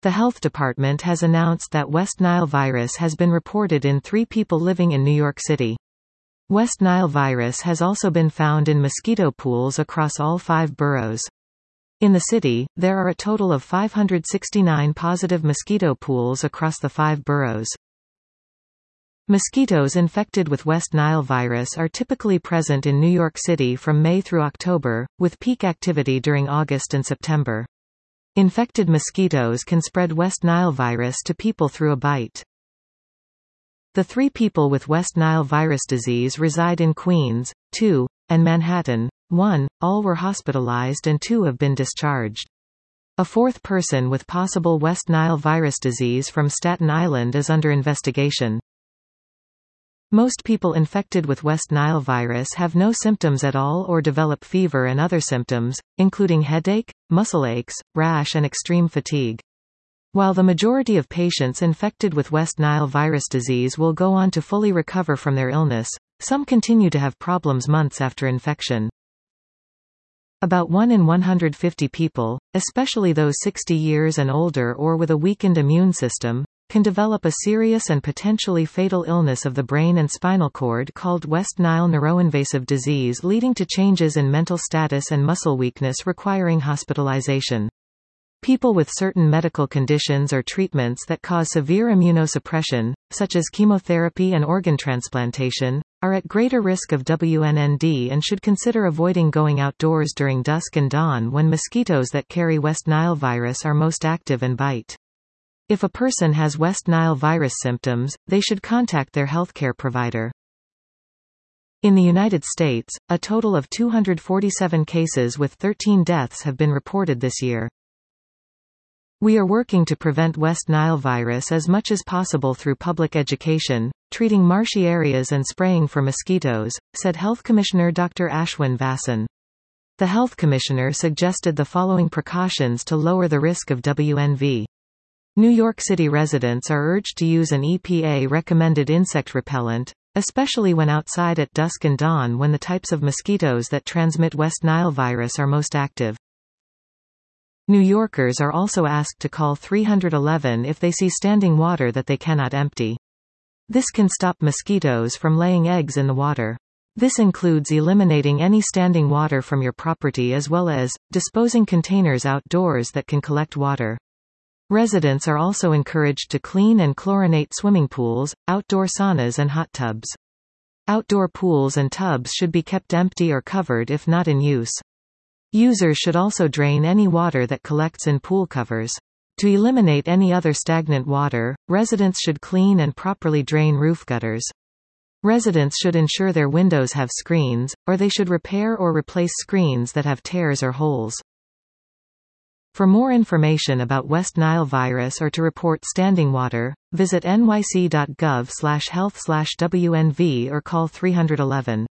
The Health Department has announced that West Nile virus has been reported in 3 people living in New York City. West Nile virus has also been found in mosquito pools across all 5 boroughs. In the city, there are a total of 569 positive mosquito pools across the 5 boroughs. Mosquitoes infected with West Nile virus are typically present in New York City from May through October, with peak activity during August and September. Infected mosquitoes can spread West Nile virus to people through a bite. The 3 people with West Nile virus disease reside in Queens, 2, and Manhattan, 1, all were hospitalized and 2 have been discharged. A 4th person with possible West Nile virus disease from Staten Island is under investigation. Most people infected with West Nile virus have no symptoms at all or develop fever and other symptoms, including headache, muscle aches, rash and extreme fatigue. While the majority of patients infected with West Nile virus disease will go on to fully recover from their illness, some continue to have problems months after infection. About 1 in 150 people, especially those 60 years and older or with a weakened immune system, can develop a serious and potentially fatal illness of the brain and spinal cord called West Nile neuroinvasive disease, leading to changes in mental status and muscle weakness requiring hospitalization. People with certain medical conditions or treatments that cause severe immunosuppression, such as chemotherapy and organ transplantation, are at greater risk of WNND and should consider avoiding going outdoors during dusk and dawn when mosquitoes that carry West Nile virus are most active and bite. If a person has West Nile virus symptoms, they should contact their healthcare provider. In the United States, a total of 247 cases with 13 deaths have been reported this year. We are working to prevent West Nile virus as much as possible through public education, treating marshy areas and spraying for mosquitoes, said Health Commissioner Dr. Ashwin Vasan. The Health Commissioner suggested the following precautions to lower the risk of WNV. New York City residents are urged to use an EPA-recommended insect repellent, especially when outside at dusk and dawn when the types of mosquitoes that transmit West Nile virus are most active. New Yorkers are also asked to call 311 if they see standing water that they cannot empty. This can stop mosquitoes from laying eggs in the water. This includes eliminating any standing water from your property as well as disposing containers outdoors that can collect water. Residents are also encouraged to clean and chlorinate swimming pools, outdoor saunas and hot tubs. Outdoor pools and tubs should be kept empty or covered if not in use. Users should also drain any water that collects in pool covers. To eliminate any other stagnant water, residents should clean and properly drain roof gutters. Residents should ensure their windows have screens, or they should repair or replace screens that have tears or holes. For more information about West Nile virus or to report standing water, visit nyc.gov/health/WNV or call 311.